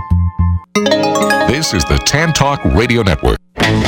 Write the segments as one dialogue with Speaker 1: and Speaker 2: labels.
Speaker 1: This is the Tan Talk Radio Network.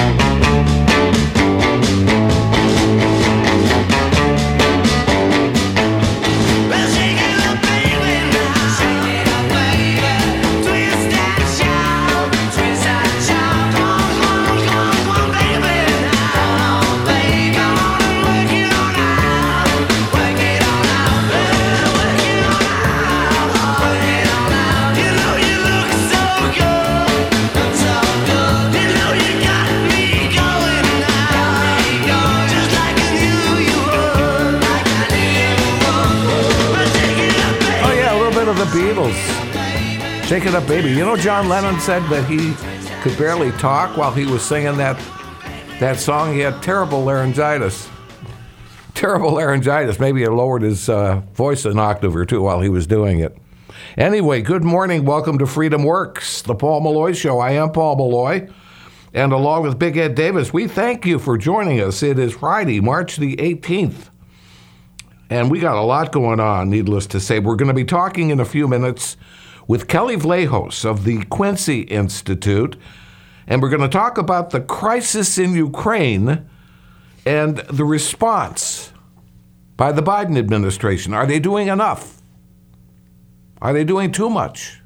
Speaker 2: Beatles, Shake It Up Baby. You know, John Lennon said that he could barely talk while he was singing that song. He had terrible laryngitis. Terrible laryngitis. Maybe he lowered his voice an octave or two while he was doing it. Anyway, good morning. Welcome to Freedom Works, the Paul Malloy Show. I am Paul Malloy, and along with Big Ed Davis, we thank you for joining us. It is Friday, March the 18th. And we got a lot going on, needless to say. We're going to be talking in a few minutes with Kelly Vlahos of the Quincy Institute. And we're going to talk about the crisis in Ukraine and the response by the Biden administration. Are they doing enough? Are they doing too much?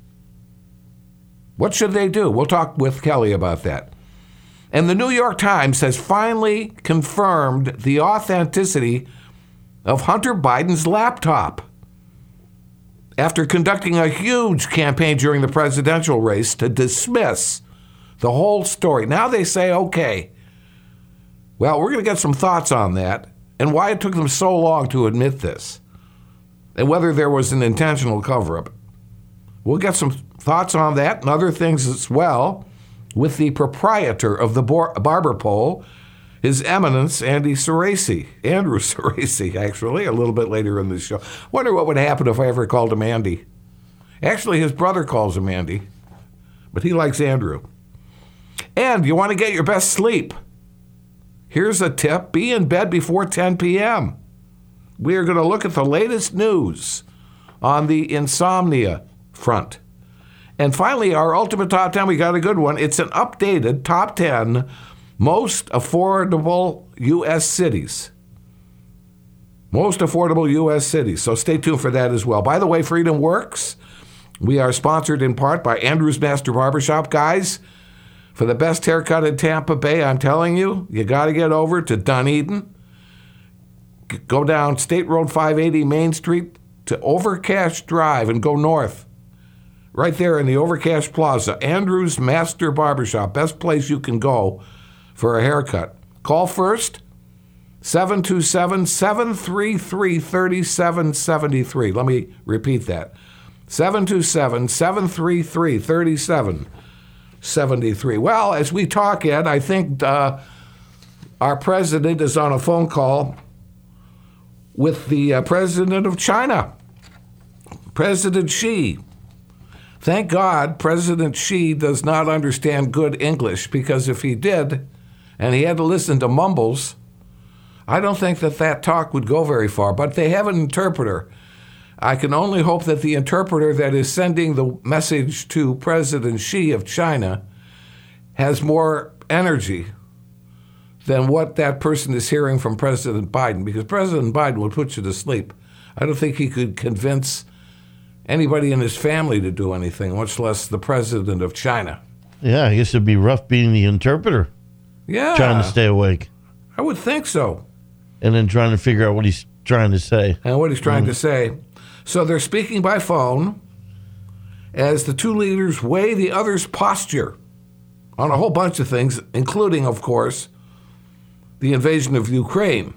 Speaker 2: What should they do? We'll talk with Kelly about that. And the New York Times has finally confirmed the authenticity of Hunter Biden's laptop. After conducting a huge campaign during the presidential race to dismiss the whole story, now they say, okay, well, we're going to get some thoughts on that and why it took them so long to admit this and whether there was an intentional cover-up. We'll get some thoughts on that and other things as well with the proprietor of the Barber Pole, His Eminence, Andrew Cerasi, actually, a little bit later in the show. Wonder what would happen if I ever called him Andy. Actually, his brother calls him Andy, but he likes Andrew. And you want to get your best sleep. Here's a tip. Be in bed before 10 p.m. We are going to look at the latest news on the insomnia front. And finally, our ultimate top 10, we got a good one. It's an updated top 10 most affordable U.S. cities. Most affordable U.S. cities. So stay tuned for that as well. By the way, Freedom Works. We are sponsored in part by Andrew's Master Barbershop. Guys, for the best haircut in Tampa Bay, I'm telling you, you got to get over to Dunedin. Go down State Road 580 Main Street to Overcash Drive and go north. Right there in the Overcash Plaza. Andrew's Master Barbershop. Best place you can go for a haircut. Call first, 727-733-3773. Let me repeat that. 727-733-3773. Well, as we talk, Ed, I think our president is on a phone call with the president of China, President Xi. Thank God President Xi does not understand good English, because if he did, and he had to listen to mumbles, I don't think that talk would go very far. But they have an interpreter. I can only hope that the interpreter that is sending the message to President Xi of China has more energy than what that person is hearing from President Biden, because President Biden would put you to sleep. I don't think he could convince anybody in his family to do anything, much less the president of China.
Speaker 3: Yeah, I guess it'd be rough being the interpreter.
Speaker 2: Yeah.
Speaker 3: Trying to stay awake.
Speaker 2: I would think so.
Speaker 3: And then trying to figure out what he's trying to say.
Speaker 2: And what he's trying to say. So they're speaking by phone as the two leaders weigh the other's posture on a whole bunch of things, including, of course, the invasion of Ukraine.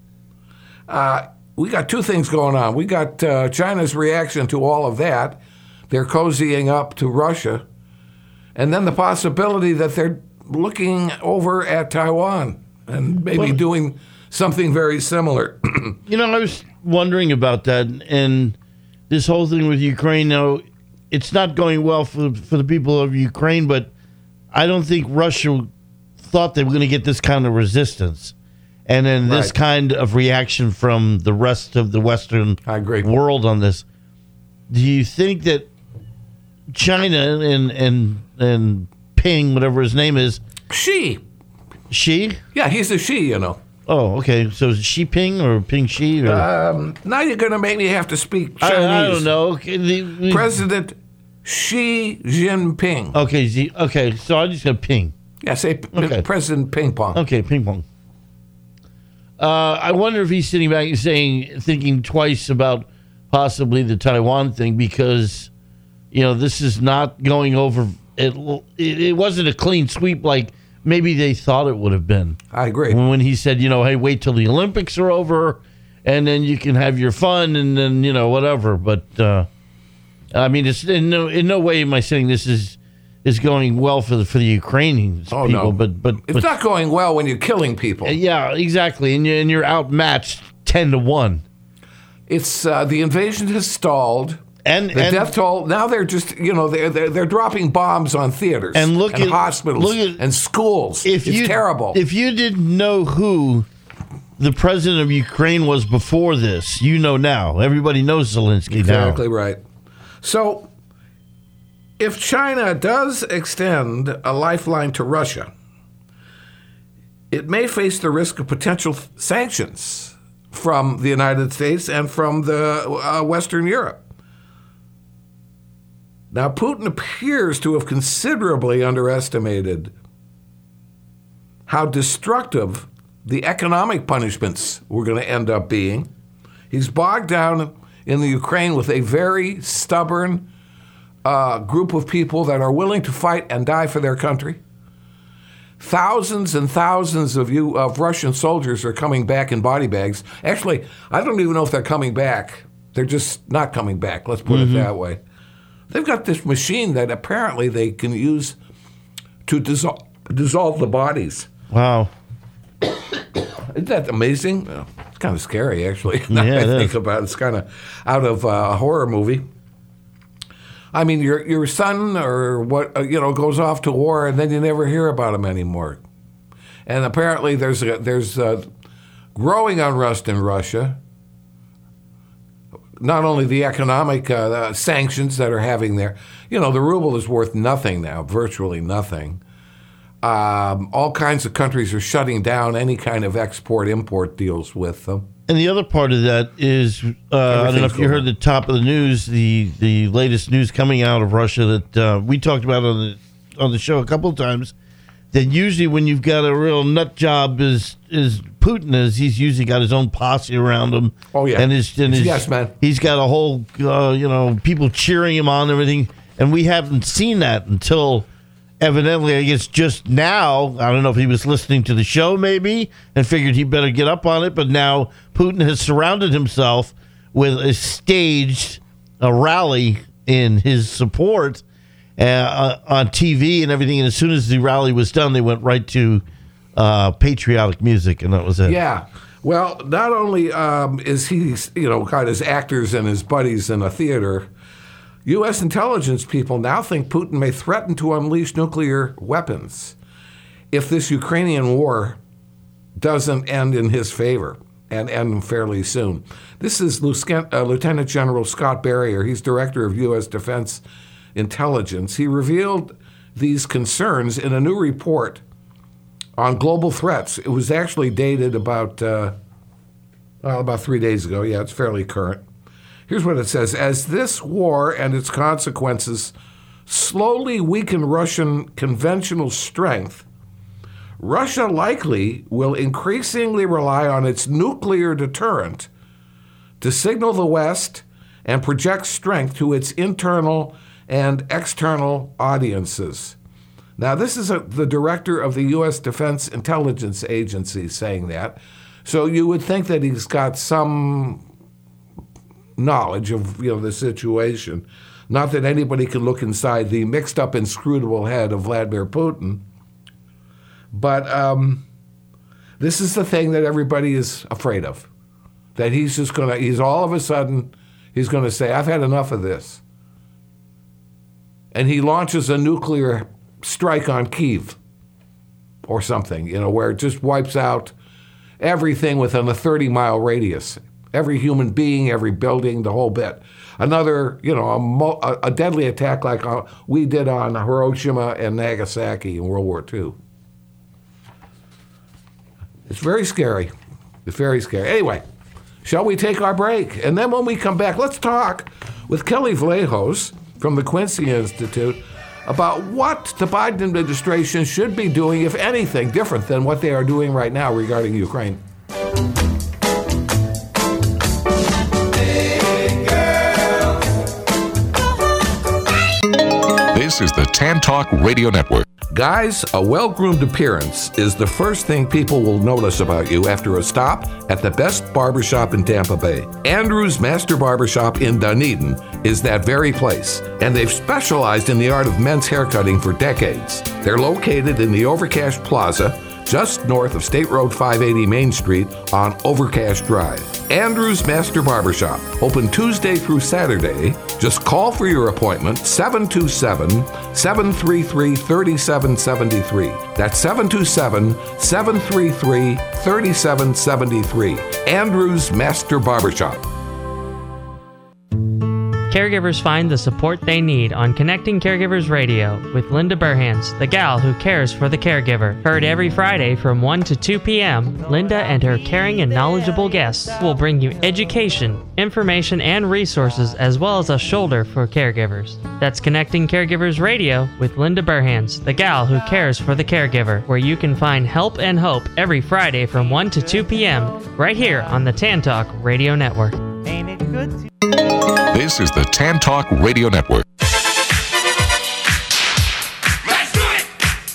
Speaker 2: We got two things going on. We got China's reaction to all of that. They're cozying up to Russia. And then the possibility that they're looking over at Taiwan and maybe doing something very similar.
Speaker 3: I was wondering about that. And this whole thing with Ukraine, it's not going well for the people of Ukraine, but I don't think Russia thought they were going to get this kind of resistance. And then this kind of reaction from the rest of the Western world on this. Do you think that China and Ping, whatever his name is.
Speaker 2: Xi.
Speaker 3: Xi?
Speaker 2: Yeah, he's a Xi, you know.
Speaker 3: Oh, okay. So is it Xi Ping or Ping Xi? Or?
Speaker 2: Now you're going to make me have to speak Chinese.
Speaker 3: I don't know.
Speaker 2: President Xi Jinping.
Speaker 3: Okay. So I just got Ping.
Speaker 2: Yeah, say President Ping Pong.
Speaker 3: Okay, Ping Pong. I wonder if he's sitting back and thinking twice about possibly the Taiwan thing because, this is not going over. It wasn't a clean sweep like maybe they thought it would have been.
Speaker 2: I agree.
Speaker 3: When he said, hey, wait till the Olympics are over, and then you can have your fun, and then whatever. But it's in no way am I saying this is going well for the Ukrainians people.
Speaker 2: No.
Speaker 3: But
Speaker 2: it's not going well when you're killing people.
Speaker 3: Yeah, exactly, and you're outmatched 10-1.
Speaker 2: It's the invasion has stalled. And death toll. Now they're just they're dropping bombs on theaters
Speaker 3: and
Speaker 2: hospitals and schools. It's terrible.
Speaker 3: If you didn't know who the president of Ukraine was before this, now. Everybody knows Zelensky now.
Speaker 2: Exactly right. So, if China does extend a lifeline to Russia, it may face the risk of potential sanctions from the United States and from the Western Europe. Now, Putin appears to have considerably underestimated how destructive the economic punishments were going to end up being. He's bogged down in the Ukraine with a very stubborn group of people that are willing to fight and die for their country. Thousands and thousands of Russian soldiers are coming back in body bags. Actually, I don't even know if they're coming back. They're just not coming back. Let's put it that way. They've got this machine that apparently they can use to dissolve the bodies.
Speaker 3: Wow.
Speaker 2: Isn't that amazing? It's kind of scary, actually. Now I think about it. It's kind of out of a horror movie. I mean, your son or what goes off to war, and then you never hear about him anymore. And apparently, there's growing unrest in Russia. Not only the economic sanctions that are having there, the ruble is worth nothing now, virtually nothing. All kinds of countries are shutting down any kind of export-import deals with them.
Speaker 3: And the other part of that is, I don't know if you heard the top of the news, the latest news coming out of Russia that we talked about on the show a couple of times, that usually when you've got a real nut job is Putin he's usually got his own posse around him.
Speaker 2: Oh, yeah.
Speaker 3: Yes, man. He's got a whole, people cheering him on and everything. And we haven't seen that until evidently, I guess just now. I don't know if he was listening to the show maybe and figured he better get up on it. But now Putin has surrounded himself with a rally in his support on TV and everything. And as soon as the rally was done, they went right to patriotic music, and that was it.
Speaker 2: Yeah. Well, not only is he, got his actors and his buddies in a theater, U.S. intelligence people now think Putin may threaten to unleash nuclear weapons if this Ukrainian war doesn't end in his favor and end fairly soon. This is Lieutenant General Scott Barrier. He's director of U.S. Defense Intelligence. He revealed these concerns in a new report on global threats. It was actually dated about 3 days ago. Yeah, it's fairly current. Here's what it says. As this war and its consequences slowly weaken Russian conventional strength, Russia likely will increasingly rely on its nuclear deterrent to signal the West and project strength to its internal and external audiences. Now, this is the director of the U.S. Defense Intelligence Agency saying that. So you would think that he's got some knowledge of the situation. Not that anybody can look inside the mixed up, inscrutable head of Vladimir Putin. But this is the thing that everybody is afraid of. That he's all of a sudden, he's going to say, I've had enough of this. And he launches a nuclear strike on Kyiv or something, where it just wipes out everything within a 30-mile radius. Every human being, every building, the whole bit. Another, a deadly attack like we did on Hiroshima and Nagasaki in World War II. It's very scary. It's very scary. Anyway, shall we take our break? And then when we come back, let's talk with Kelly Vlahos from the Quincy Institute about what the Biden administration should be doing, if anything, different than what they are doing right now regarding Ukraine.
Speaker 1: This is the Tan Talk Radio Network.
Speaker 2: Guys, a well-groomed appearance is the first thing people will notice about you after a stop at the best barbershop in Tampa Bay. Andrew's Master Barbershop in Dunedin is that very place, and they've specialized in the art of men's haircutting for decades. They're located in the Overcash Plaza, just north of State Road 580 Main Street on Overcash Drive. Andrew's Master Barbershop, open Tuesday through Saturday. Just call for your appointment, 727-733-3773. That's 727-733-3773. Andrew's Master Barbershop.
Speaker 4: Caregivers find the support they need on Connecting Caregivers Radio with Linda Burhans, the gal who cares for the caregiver. Heard every Friday from 1 to 2 p.m., Linda and her caring and knowledgeable guests will bring you education, information, and resources, as well as a shoulder for caregivers. That's Connecting Caregivers Radio with Linda Burhans, the gal who cares for the caregiver, where you can find help and hope every Friday from 1 to 2 p.m. right here on the Tan Talk Radio Network.
Speaker 5: Ain't it good to
Speaker 1: This is the Tan Talk Radio Network.
Speaker 6: Let's do it!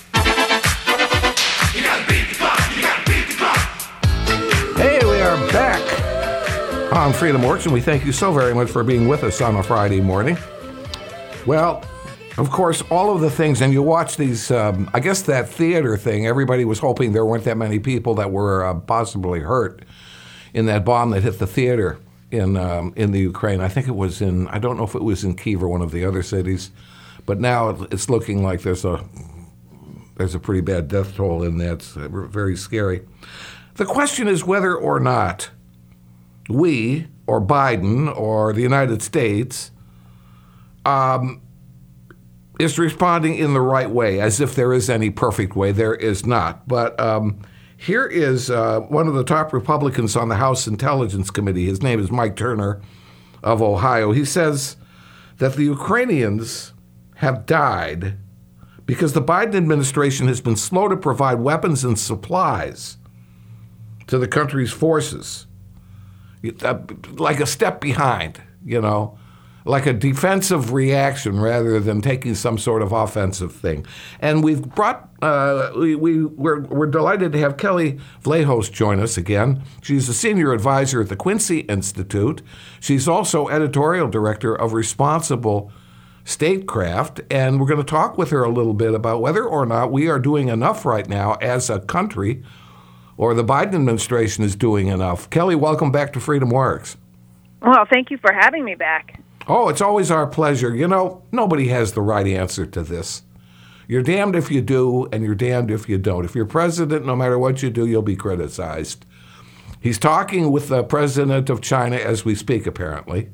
Speaker 6: You gotta beat the clock, you gotta beat the clock.
Speaker 2: Hey, we are back on Freedom Works, and we thank you so very much for being with us on a Friday morning. Well, of course, all of the things, and you watch these, I guess that theater thing, everybody was hoping there weren't that many people that were possibly hurt in that bomb that hit the theater in the Ukraine. I think it was I don't know if it was in Kyiv or one of the other cities, but now it's looking like there's a pretty bad death toll in that. It's very scary. The question is whether or not we, or Biden, or the United States, is responding in the right way, as if there is any perfect way. There is not. But here is one of the top Republicans on the House Intelligence Committee. His name is Mike Turner of Ohio. He says that the Ukrainians have died because the Biden administration has been slow to provide weapons and supplies to the country's forces. Like a step behind, like a defensive reaction rather than taking some sort of offensive thing. And we've brought, we're delighted to have Kelly Vlahos join us again. She's a senior advisor at the Quincy Institute. She's also editorial director of Responsible Statecraft, and we're going to talk with her a little bit about whether or not we are doing enough right now as a country, or the Biden administration is doing enough. Kelly, welcome back to Freedom Works.
Speaker 7: Well, thank you for having me back.
Speaker 2: Oh, it's always our pleasure. Nobody has the right answer to this. You're damned if you do, and you're damned if you don't. If you're president, no matter what you do, you'll be criticized. He's talking with the president of China as we speak, apparently.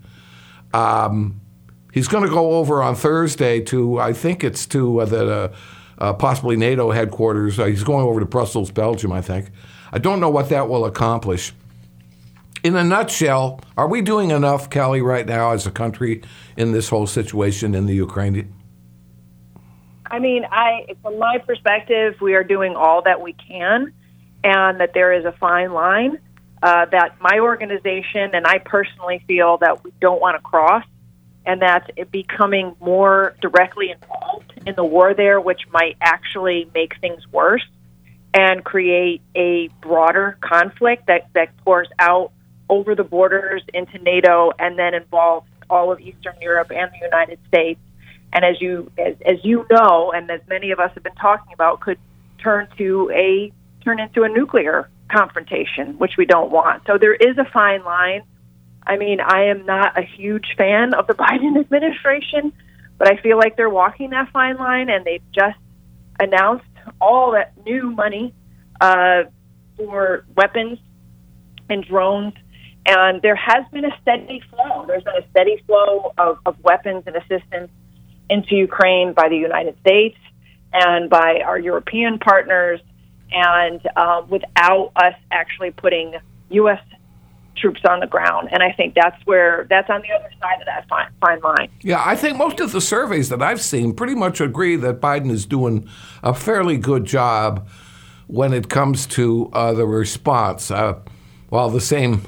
Speaker 2: He's going to go over on Thursday to, I think it's to the possibly NATO headquarters. He's going over to Brussels, Belgium, I think. I don't know what that will accomplish. In a nutshell, are we doing enough, Kelly, right now as a country in this whole situation in the Ukraine?
Speaker 7: I mean, from my perspective, we are doing all that we can, and that there is a fine line that my organization and I personally feel that we don't want to cross, and that's it becoming more directly involved in the war there, which might actually make things worse and create a broader conflict that pours out over the borders into NATO and then involves all of Eastern Europe and the United States. And as you know, and as many of us have been talking about, could turn into a nuclear confrontation, which we don't want. So there is a fine line. I mean, I am not a huge fan of the Biden administration, but I feel like they're walking that fine line, and they've just announced all that new money for weapons and drones And there has been a steady flow. There's been a steady flow of weapons and assistance into Ukraine by the United States and by our European partners, and without us actually putting U.S. troops on the ground. And I think that's on the other side of that fine line.
Speaker 2: Yeah, I think most of the surveys that I've seen pretty much agree that Biden is doing a fairly good job when it comes to the response. While the same,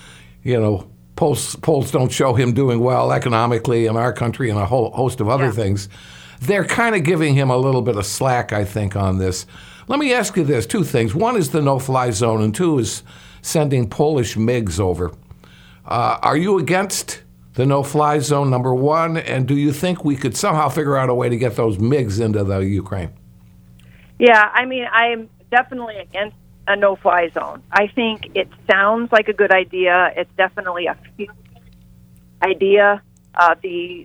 Speaker 2: polls don't show him doing well economically in our country and a whole host of other things, they're kind of giving him a little bit of slack, I think, on this. Let me ask you this, two things. One is the no-fly zone, and two is sending Polish MiGs over. Are you against the no-fly zone, number one, and do you think we could somehow figure out a way to get those MiGs into the Ukraine?
Speaker 7: Yeah, I mean, I'm definitely against a no-fly zone. I think it sounds like a good idea. It's definitely a few idea. The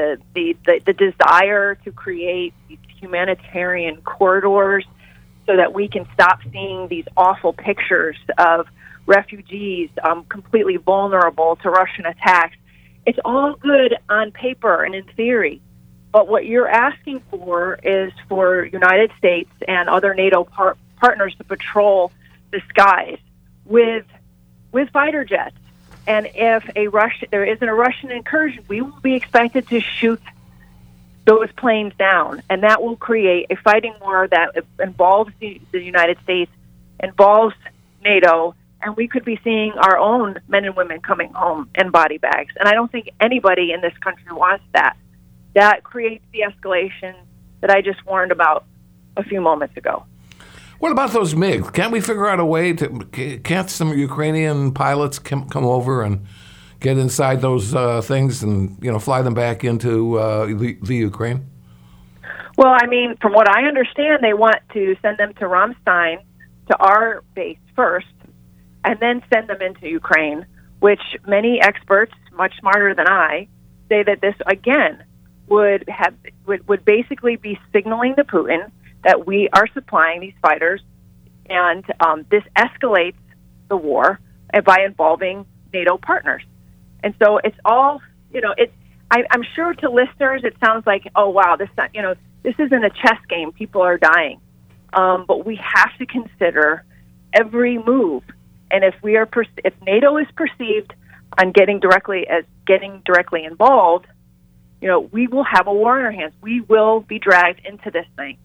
Speaker 7: desire to create these humanitarian corridors so that we can stop seeing these awful pictures of refugees completely vulnerable to Russian attacks. It's all good on paper and in theory, but what you're asking for is for United States and other NATO partners to patrol the skies with fighter jets. And if there isn't a Russian incursion, we will be expected to shoot those planes down, and that will create a fighting war that involves the United States, involves NATO, and we could be seeing our own men and women coming home in body bags. And I don't think anybody in this country wants that. That creates the escalation that I just warned about a few moments ago.
Speaker 2: What about those MiGs? Can't we figure out a way can't some Ukrainian pilots come over and get inside those things and, fly them back into the Ukraine?
Speaker 7: Well, I mean, from what I understand, they want to send them to Ramstein, to our base first, and then send them into Ukraine, which many experts, much smarter than I, say that this, again, would basically be signaling to Putin that we are supplying these fighters, and this escalates the war by involving NATO partners. And so it's all, I'm sure to listeners it sounds like, oh, wow, this isn't a chess game. People are dying. But we have to consider every move. And if if NATO is perceived on getting directly involved, we will have a war in our hands. We will be dragged into this thing.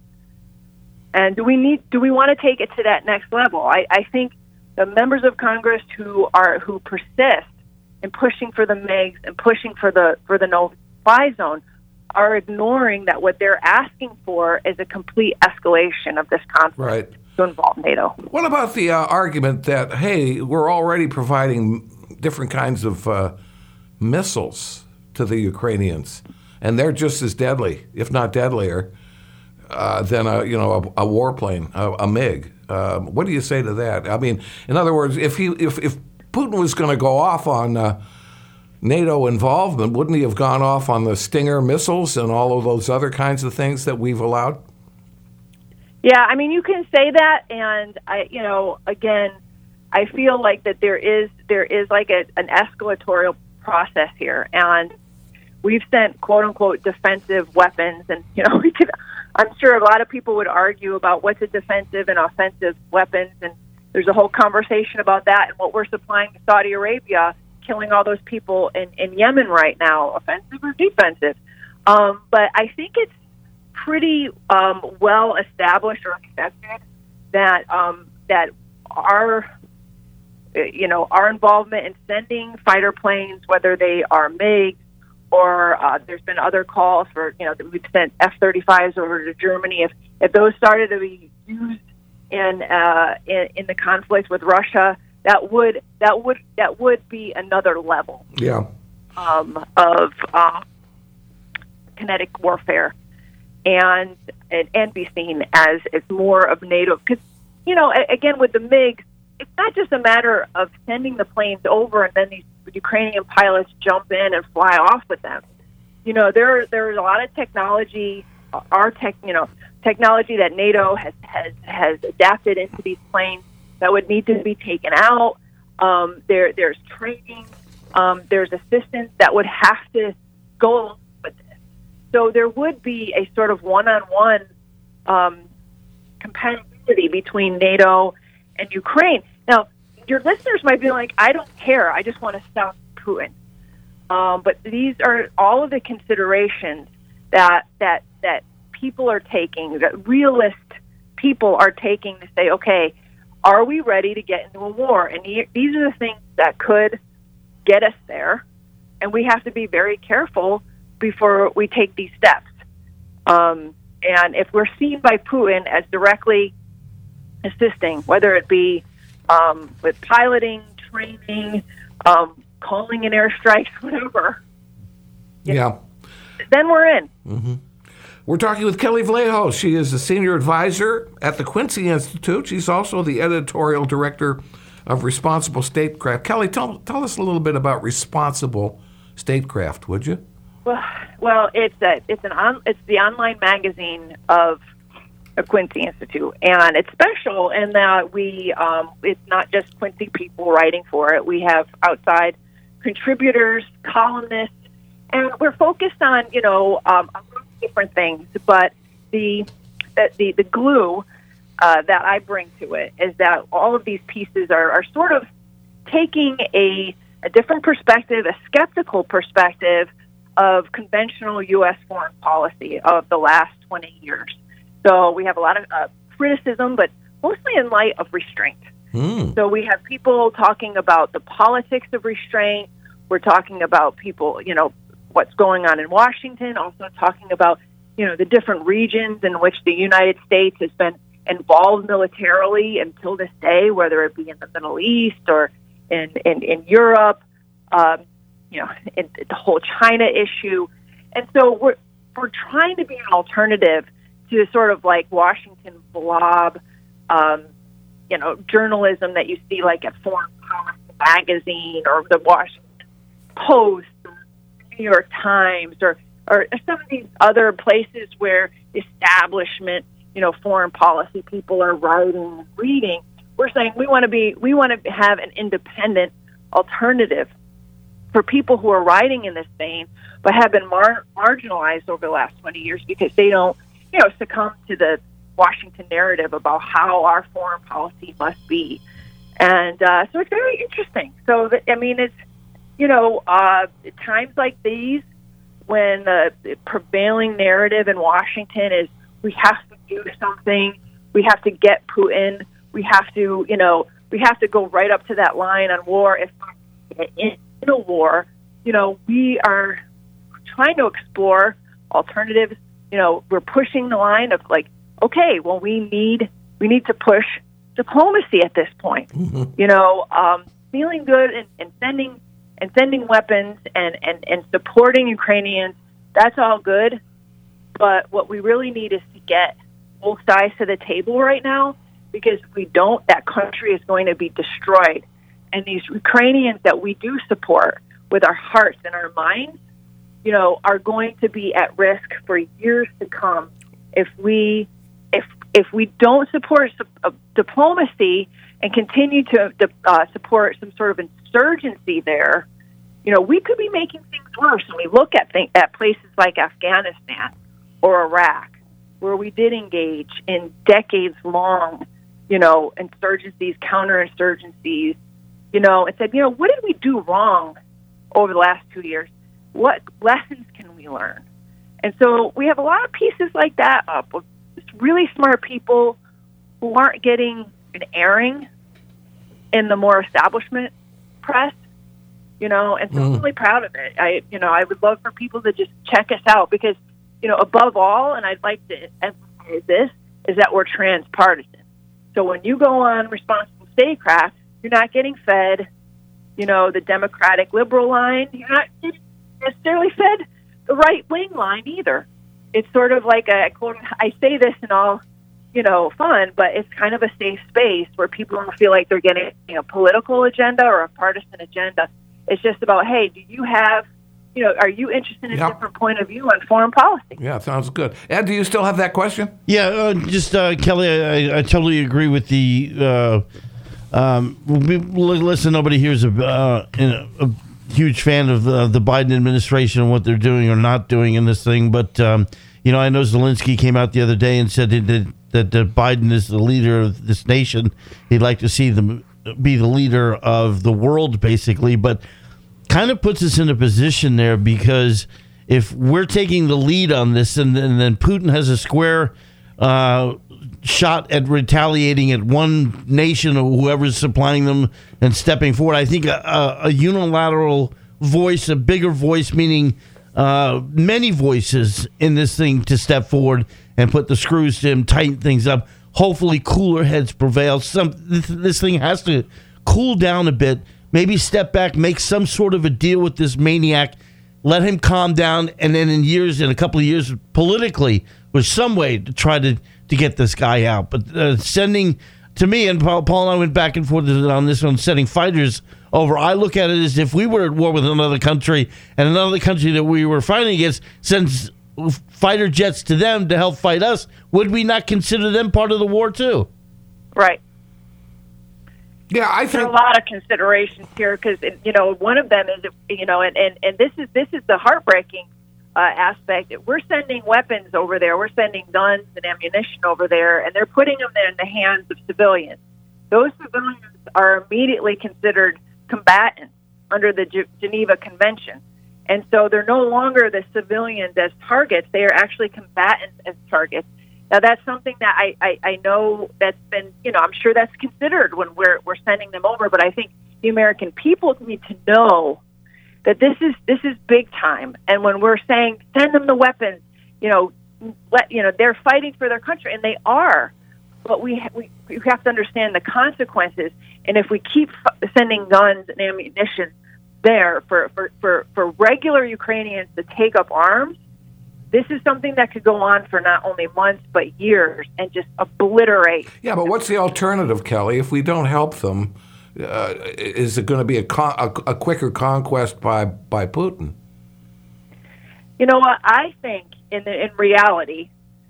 Speaker 7: And do we want to take it to that next level? I think the members of Congress who persist in pushing for the MiGs and pushing for the no-fly zone are ignoring that what they're asking for is a complete escalation of this conflict to involve NATO.
Speaker 2: What about the argument that, hey, we're already providing different kinds of missiles to the Ukrainians, and they're just as deadly, if not deadlier, than a warplane, a MiG. What do you say to that? I mean, in other words, if Putin was going to go off on NATO involvement, wouldn't he have gone off on the Stinger missiles and all of those other kinds of things that we've allowed?
Speaker 7: Yeah, I mean, you can say that, and again, I feel like that there is like an escalatorial process here, and we've sent quote unquote defensive weapons, and I'm sure a lot of people would argue about what's a defensive and offensive weapons, and there's a whole conversation about that and what we're supplying to Saudi Arabia, killing all those people in Yemen right now, offensive or defensive. But I think it's pretty well established or accepted that our involvement in sending fighter planes, whether they are MiGs or there's been other calls for we've sent F-35s over to Germany. If those started to be used in the conflict with Russia, that would be another level of kinetic warfare, and be seen as it's more of NATO. Because again, with the MiGs, it's not just a matter of sending the planes over and then these Ukrainian pilots jump in and fly off with them. There's a lot of technology, technology that NATO has adapted into these planes that would need to be taken out. There's training. There's assistance that would have to go along with this. So there would be a sort of one-on-one compatibility between NATO and Ukraine. Now, your listeners might be like, I don't care. I just want to stop Putin. But these are all of the considerations that people are taking, that realist people are taking to say, okay, are we ready to get into a war? And these are the things that could get us there, and we have to be very careful before we take these steps. And if we're seen by Putin as directly assisting, whether it be with piloting, training, calling in airstrikes, whatever, then we're in.
Speaker 2: Mm-hmm. We're talking with Kelly Vlahos. She is a senior advisor at the Quincy Institute. She's also the editorial director of Responsible Statecraft. Kelly, tell us a little bit about Responsible Statecraft, would you?
Speaker 7: Well, it's the online magazine of the Quincy Institute, and it's special in that it's not just Quincy people writing for it. We have outside contributors, columnists, and we're focused on different things, but the glue that I bring to it is that all of these pieces are sort of taking a different perspective, a skeptical perspective of conventional U.S. foreign policy of the last 20 years. So we have a lot of criticism, but mostly in light of restraint. So we have people talking about the politics of restraint. We're talking about people, what's going on in Washington, also talking about, the different regions in which the United States has been involved militarily until this day, whether it be in the Middle East or in Europe, in the whole China issue. And so we're trying to be an alternative to sort of like Washington blob, journalism that you see like at Foreign Policy Magazine or the Washington Post or New York Times or some of these other places where establishment, foreign policy people are writing and reading. We're saying we want to have an independent alternative for people who are writing in this vein, but have been marginalized over the last 20 years because they don't, succumb to the Washington narrative about how our foreign policy must be. And so it's very interesting. So, it's, times like these, when the prevailing narrative in Washington is we have to do something, we have to get Putin, we have to go right up to that line on war. If not in a war, we are trying to explore alternatives. We're pushing the line of like, okay, well, we need to push diplomacy at this point. Mm-hmm. Feeling good and sending weapons and supporting Ukrainians, that's all good. But what we really need is to get both sides to the table right now, because if we don't, that country is going to be destroyed. And these Ukrainians that we do support with our hearts and our minds, are going to be at risk for years to come if we don't support diplomacy and continue to support some sort of insurgency there. We could be making things worse. And we look at places like Afghanistan or Iraq, where we did engage in decades-long, insurgencies, counterinsurgencies, and said, what did we do wrong over the last 2 years? What lessons can we learn? And so we have a lot of pieces like that up with really smart people who aren't getting an airing in the more establishment press, and so I'm really proud of it. I would love for people to just check us out because, above all, and I'd like to emphasize this, is that we're transpartisan. So when you go on Responsible Statecraft, you're not getting fed, the Democratic liberal line. You're not necessarily fed the right-wing line either. It's sort of like I say this in all, fun, but it's kind of a safe space where people don't feel like they're getting a political agenda or a partisan agenda. It's just about, hey, do you have, are you interested in a different point of view on foreign policy?
Speaker 2: Yeah, sounds good. Ed, do you still have that question?
Speaker 3: Yeah, Kelly, I totally agree with the Listen, nobody here is a huge fan of the Biden administration and what they're doing or not doing in this thing. But, I know Zelensky came out the other day and said that Biden is the leader of this nation. He'd like to see them be the leader of the world, basically. But kind of puts us in a position there, because if we're taking the lead on this and then Putin has a square shot at retaliating at one nation or whoever's supplying them and stepping forward, I think a unilateral voice, a bigger voice, meaning many voices in this thing to step forward and put the screws to him, tighten things up. Hopefully cooler heads prevail. This thing has to cool down a bit, maybe step back, make some sort of a deal with this maniac, let him calm down, and then in a couple of years, politically, with some way to try to get this guy out. But sending, to me, and Paul and I went back and forth on this one, sending fighters over, I look at it as if we were at war with another country, and another country that we were fighting against sends fighter jets to them to help fight us. Would we not consider them part of the war too?
Speaker 7: Right.
Speaker 2: Yeah, I
Speaker 7: There are
Speaker 2: think
Speaker 7: a lot of considerations here because one of them is and this is the heartbreaking aspect. We're sending weapons over there. We're sending guns and ammunition over there, and they're putting them in the hands of civilians. Those civilians are immediately considered combatants under the Geneva Convention, and so they're no longer the civilians as targets. They are actually combatants as targets. Now, that's something that I know that's been, I'm sure that's considered when we're sending them over. But I think the American people need to know that this is big time. And when we're saying send them the weapons, they're fighting for their country, and they are. But we have to understand the consequences. And if we keep sending guns and ammunition there for regular Ukrainians to take up arms, this is something that could go on for not only months, but years, and just obliterate.
Speaker 2: Yeah, but what's the alternative, Kelly? If we don't help them, is it going to be a quicker conquest by Putin?
Speaker 7: You know what? I think in reality,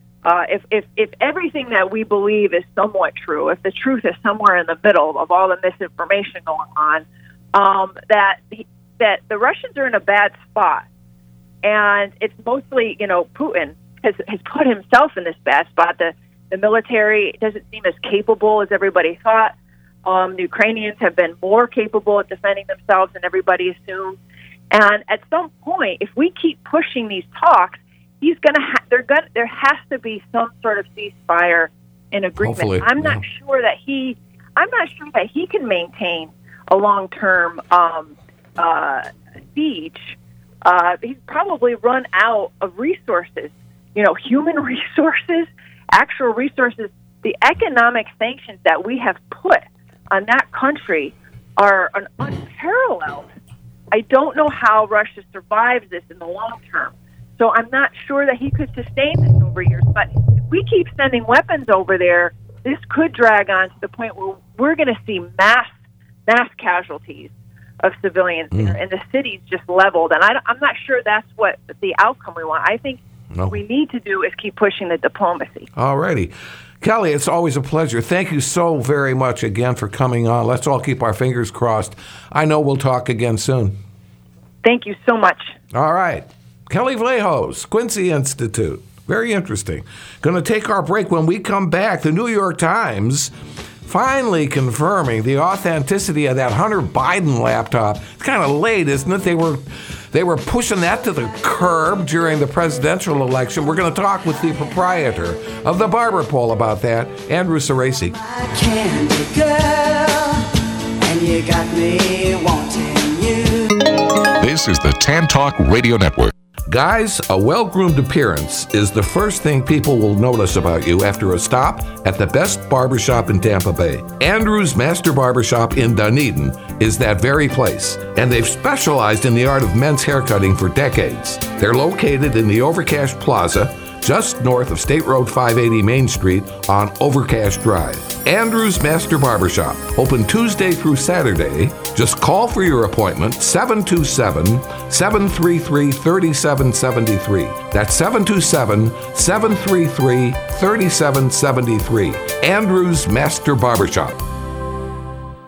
Speaker 7: if everything that we believe is somewhat true, if the truth is somewhere in the middle of all the misinformation going on, that the Russians are in a bad spot. And it's mostly, Putin has put himself in this bad spot. The military doesn't seem as capable as everybody thought. The Ukrainians have been more capable at defending themselves than everybody assumed. And at some point, if we keep pushing these talks, there has to be some sort of ceasefire and agreement.
Speaker 2: Hopefully,
Speaker 7: I'm not sure that he can maintain a long-term siege. He's probably run out of resources, human resources, actual resources. The economic sanctions that we have put on that country are unparalleled. I don't know how Russia survives this in the long term. So I'm not sure that he could sustain this over years. But if we keep sending weapons over there, this could drag on to the point where we're going to see mass casualties of civilians there, and the city's just leveled. And I'm not sure that's what the outcome we want. I think what we need to do is keep pushing the diplomacy.
Speaker 2: All righty. Kelly, it's always a pleasure. Thank you so very much again for coming on. Let's all keep our fingers crossed. I know we'll talk again soon.
Speaker 7: Thank you so much.
Speaker 2: All right. Kelly Vlahos, Quincy Institute. Very interesting. Going to take our break. When we come back, the New York Times finally confirming the authenticity of that Hunter Biden laptop. It's kind of late, isn't it? They were pushing that to the curb during the presidential election. We're going to talk with the proprietor of the Barber Pole about that, Andrew Cerasi.
Speaker 5: Candy girl, and you got me wanting you.
Speaker 1: This is the Tan Talk Radio Network.
Speaker 2: Guys, a well-groomed appearance is the first thing people will notice about you after a stop at the best barbershop in Tampa Bay. Andrew's Master Barbershop in Dunedin is that very place, and they've specialized in the art of men's haircutting for decades. They're located in the Overcash Plaza, just north of State Road 580 Main Street on Overcash Drive. Andrew's Master Barbershop, open Tuesday through Saturday. Just call for your appointment, 727-733-3773. That's 727-733-3773. Andrew's Master Barbershop.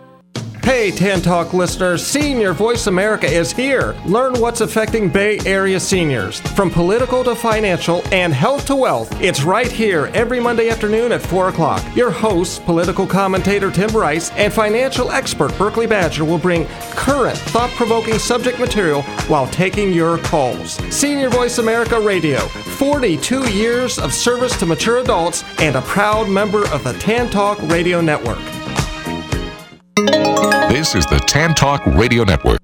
Speaker 8: Hey, Tan Talk listeners, Senior Voice America is here. Learn what's affecting Bay Area seniors. From political to financial and health to wealth, it's right here every Monday afternoon at 4 o'clock. Your hosts, political commentator Tim Rice and financial expert Berkeley Badger will bring current, thought-provoking subject material while taking your calls. Senior Voice America Radio, 42 years of service to mature adults and a proud member of the Tan Talk Radio Network.
Speaker 1: This is the Tan Talk Radio Network.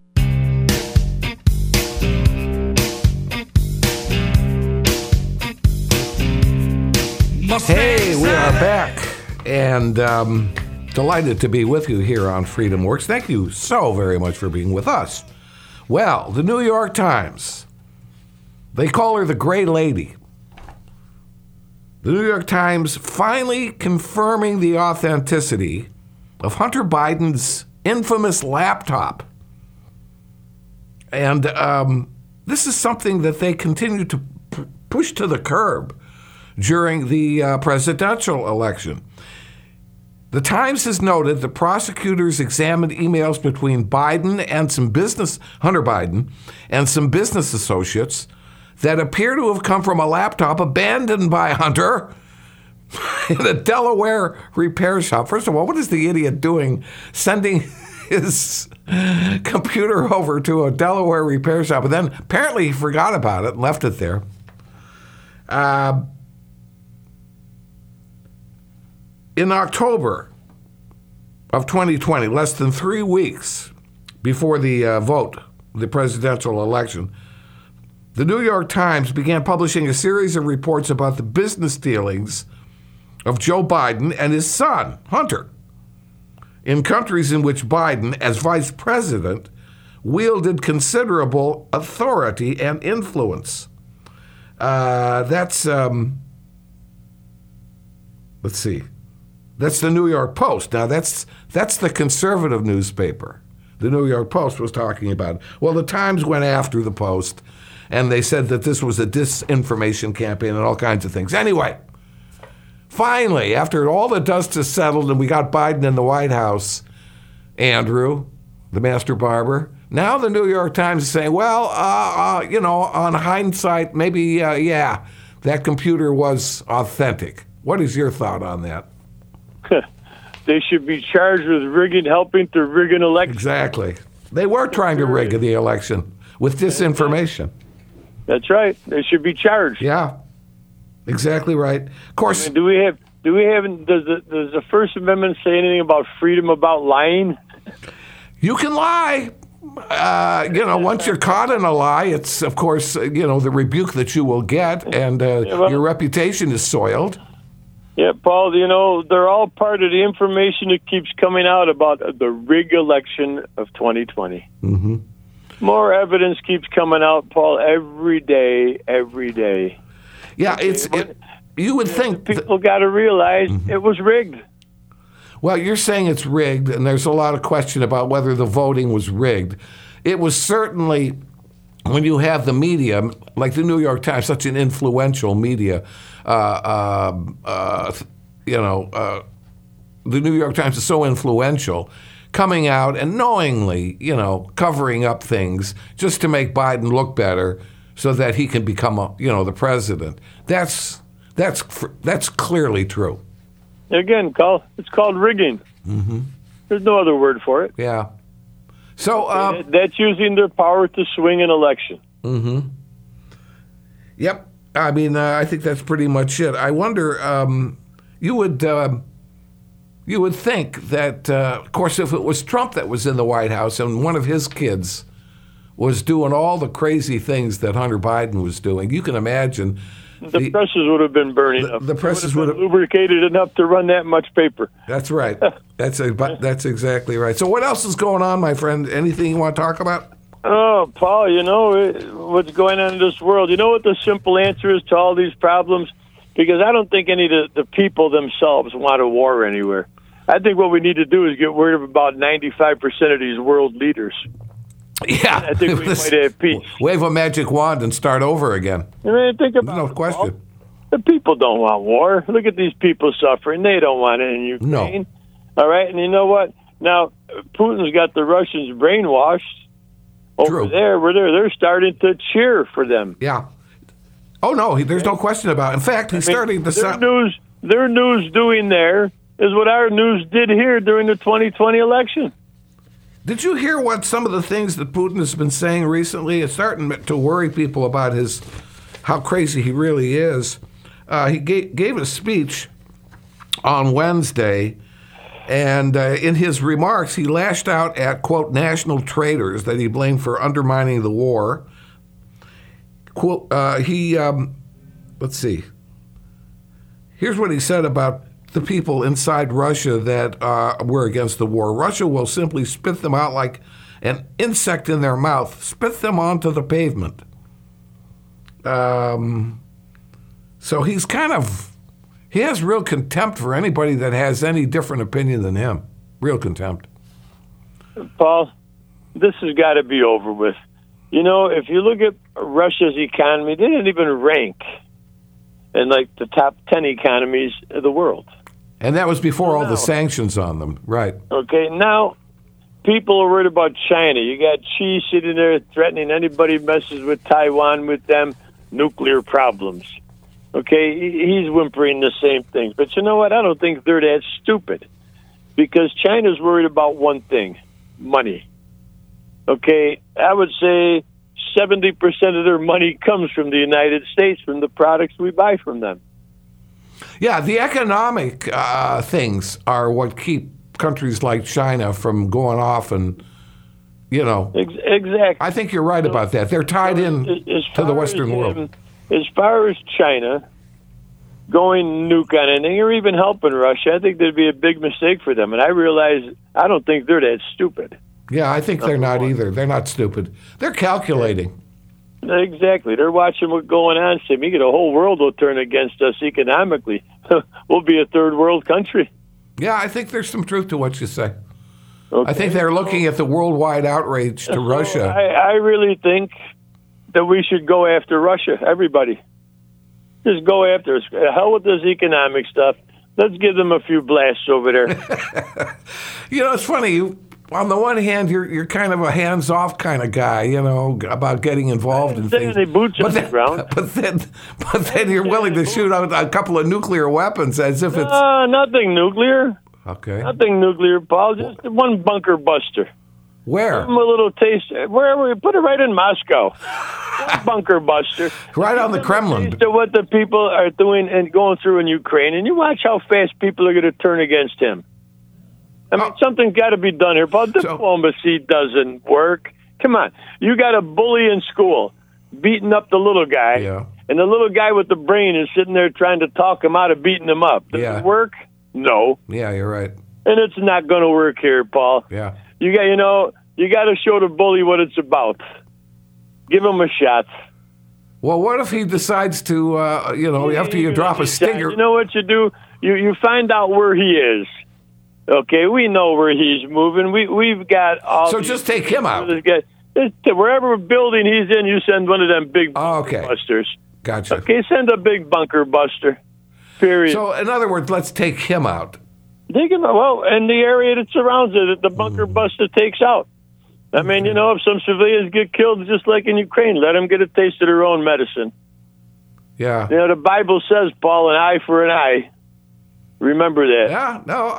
Speaker 2: Hey, we are back, and delighted to be with you here on Freedom Works. Thank you so very much for being with us. Well, the New York Times, they call her the Gray Lady. The New York Times finally confirming the authenticity of Hunter Biden's infamous laptop. And this is something that they continue to push to the curb during the presidential election. The Times has noted the prosecutors examined emails between Biden and Hunter Biden and some business associates that appear to have come from a laptop abandoned by Hunter in a Delaware repair shop. First of all, what is the idiot doing sending his computer over to a Delaware repair shop? And then apparently he forgot about it and left it there. In October of 2020, less than 3 weeks before the vote, the presidential election, the New York Times began publishing a series of reports about the business dealings of Joe Biden and his son, Hunter, in countries in which Biden, as vice president, wielded considerable authority and influence. Let's see. That's the New York Post. Now, that's the conservative newspaper. The New York Post was talking about it. Well, the Times went after the Post, and they said that this was a disinformation campaign and all kinds of things. Anyway, finally, after all the dust has settled and we got Biden in the White House, Andrew, the master barber, now the New York Times is saying, well, on hindsight, maybe, that computer was authentic. What is your thought on that?
Speaker 9: They should be charged with helping to rig an election.
Speaker 2: Exactly. They were trying to rig the election with disinformation.
Speaker 9: That's right. They should be charged.
Speaker 2: Yeah, exactly right. Of course.
Speaker 9: Does the First Amendment say anything about freedom about lying?
Speaker 2: You can lie. Once you're caught in a lie, it's, of course, the rebuke that you will get, and your reputation is soiled.
Speaker 9: Yeah, Paul, they're all part of the information that keeps coming out about the rigged election of 2020.
Speaker 2: Mm-hmm.
Speaker 9: More evidence keeps coming out, Paul, every day.
Speaker 2: Yeah, you would think
Speaker 9: people got to realize it was rigged.
Speaker 2: Well, you're saying it's rigged, and there's a lot of question about whether the voting was rigged. It was certainly, when you have the media, like the New York Times, such an influential media, the New York Times is so influential, coming out and knowingly, covering up things just to make Biden look better so that he can become, the president. That's clearly true.
Speaker 9: Again, it's called rigging.
Speaker 2: Mm-hmm.
Speaker 9: There's no other word for it.
Speaker 2: Yeah. So
Speaker 9: that's using their power to swing an election.
Speaker 2: Mm-hmm. Yep. I mean, I think that's pretty much it. I wonder, you would think that, of course, if it was Trump that was in the White House and one of his kids was doing all the crazy things that Hunter Biden was doing, you can imagine.
Speaker 9: The presses would have been burning up.
Speaker 2: The presses would have
Speaker 9: lubricated enough to run that much paper.
Speaker 2: That's right. That's exactly right. So what else is going on, my friend? Anything you want to talk about?
Speaker 9: Oh, Paul, what's going on in this world? You know what the simple answer is to all these problems? Because I don't think any of the people themselves want a war anywhere. I think what we need to do is get rid of about 95% of these world leaders.
Speaker 2: Yeah.
Speaker 9: I think we might have peace.
Speaker 2: Wave a magic wand and start over again.
Speaker 9: I mean, think about
Speaker 2: no
Speaker 9: it,
Speaker 2: question.
Speaker 9: Paul. The people don't want war. Look at these people suffering. They don't want it in Ukraine.
Speaker 2: No.
Speaker 9: All right? And you know what? Now, Putin's got the Russians brainwashed over
Speaker 2: True.
Speaker 9: there. Where they're starting to cheer for them.
Speaker 2: Yeah. Oh, no, there's no question about it. In fact, he's starting to sound...
Speaker 9: Their news doing there is what our news did here during the 2020 election.
Speaker 2: Did you hear what some of the things that Putin has been saying recently? It's starting to worry people about how crazy he really is. He gave a speech on Wednesday, and in his remarks, he lashed out at, quote, national traitors that he blamed for undermining the war. Quote, let's see. Here's what he said about the people inside Russia that were against the war. Russia will simply spit them out like an insect in their mouth, spit them onto the pavement. So he has real contempt for anybody that has any different opinion than him. Real contempt.
Speaker 9: Paul, this has got to be over with. You know, if you look at Russia's economy, they didn't even rank in like the top 10 economies of the world.
Speaker 2: And that was before all the sanctions on them, right?
Speaker 9: Okay, now people are worried about China. You got Xi sitting there threatening anybody who messes with Taiwan with them, nuclear problems. Okay, he's whimpering the same things. But you know what? I don't think they're that stupid, because China's worried about one thing, money. Okay, I would say 70% of their money comes from the United States, from the products we buy from them.
Speaker 2: Yeah, the economic things are what keep countries like China from going off and, you know.
Speaker 9: Exactly.
Speaker 2: I think you're right about that. They're tied in to the Western world.
Speaker 9: As far as China going nuke on anything or even helping Russia, I think that'd be a big mistake for them. And I realize I don't think they're that stupid.
Speaker 2: Yeah, I think they're not either. They're not stupid. They're calculating.
Speaker 9: Exactly. They're watching what's going on. Say, the whole world will turn against us economically. We'll be a third world country.
Speaker 2: Yeah, I think there's some truth to what you say.
Speaker 9: Okay.
Speaker 2: I think they're looking at the worldwide outrage to Russia.
Speaker 9: I really think that we should go after Russia, everybody. Just go after us. Hell with this economic stuff. Let's give them a few blasts over there.
Speaker 2: You know, it's funny. On the one hand, you're kind of a hands-off kind of guy, you know, about getting involved in things.
Speaker 9: Any boots on the ground.
Speaker 2: But then you're willing to shoot out a couple of nuclear weapons as if it's...
Speaker 9: nothing nuclear.
Speaker 2: Okay.
Speaker 9: Nothing nuclear, Paul. Just one bunker buster.
Speaker 2: Where?
Speaker 9: Give them a little taste. Wherever we put it, right in Moscow. One bunker buster.
Speaker 2: Right on the Kremlin.
Speaker 9: To what the people are doing and going through in Ukraine, and you watch how fast people are going to turn against him. I mean, something's got to be done here, but diplomacy doesn't work. Come on. You got a bully in school beating up the little guy, and the little guy with the brain is sitting there trying to talk him out of beating him up. Does it work? No.
Speaker 2: Yeah, you're right.
Speaker 9: And it's not going to work here, Paul.
Speaker 2: Yeah.
Speaker 9: You got to show the bully what it's about. Give him a shot.
Speaker 2: Well, what if he decides to, after you drop a stinger?
Speaker 9: You know what you do? You find out where he is. Okay, we know where he's moving. We've got all.
Speaker 2: So just take him out.
Speaker 9: Wherever building he's in, you send one of them big bunker busters.
Speaker 2: Gotcha.
Speaker 9: Okay, send a big bunker buster. Period.
Speaker 2: So, in other words, let's take him out.
Speaker 9: Take him out. Well, and the area that surrounds it, the bunker buster takes out. I mean, if some civilians get killed, just like in Ukraine, let them get a taste of their own medicine.
Speaker 2: Yeah.
Speaker 9: The Bible says, Paul, an eye for an eye. Remember that.
Speaker 2: Yeah, no,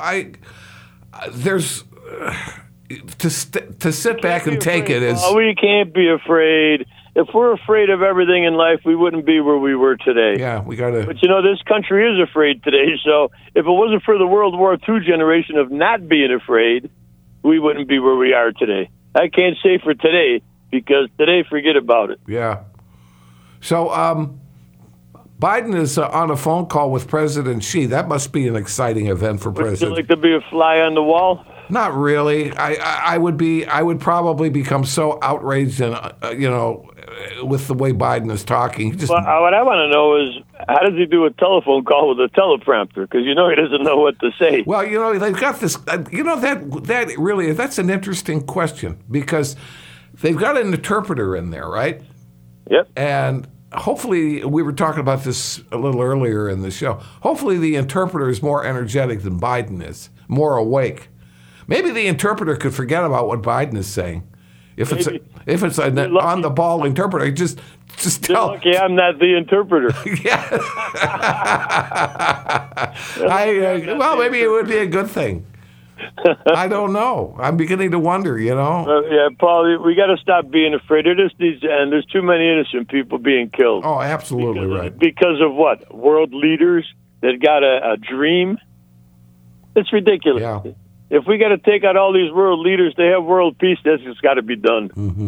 Speaker 2: there's to sit back and take it is.
Speaker 9: We can't be afraid. If we're afraid of everything in life, we wouldn't be where we were today.
Speaker 2: Yeah, we got to.
Speaker 9: But this country is afraid today. So if it wasn't for the World War II generation of not being afraid, we wouldn't be where we are today. I can't say for today, because today, forget about it.
Speaker 2: Yeah. So Biden is on a phone call with President Xi. That must be an exciting event for President.
Speaker 9: Would you like to be a fly on the wall?
Speaker 2: Not really. I would probably become so outraged and with the way Biden is talking.
Speaker 9: What I want to know is, how does he do a telephone call with a teleprompter? Because he doesn't know what to say.
Speaker 2: Well, they've got this. That really, that's an interesting question, because they've got an interpreter in there, right?
Speaker 9: Yep.
Speaker 2: And hopefully, we were talking about this a little earlier in the show. Hopefully, the interpreter is more energetic than Biden is, more awake. Maybe the interpreter could forget about what Biden is saying. If it's an on the ball interpreter, just
Speaker 9: You're
Speaker 2: tell.
Speaker 9: lucky I'm not the interpreter.
Speaker 2: Yeah. Well, maybe it would be a good thing. I don't know. I'm beginning to wonder.
Speaker 9: Yeah, Paul, we got to stop being afraid. It just needs to end. There's too many innocent people being killed.
Speaker 2: Oh, absolutely right.
Speaker 9: Because of what? World leaders that got a dream? It's ridiculous.
Speaker 2: Yeah.
Speaker 9: If we got to take out all these world leaders to have world peace, that's just got to be done.
Speaker 2: Mm-hmm.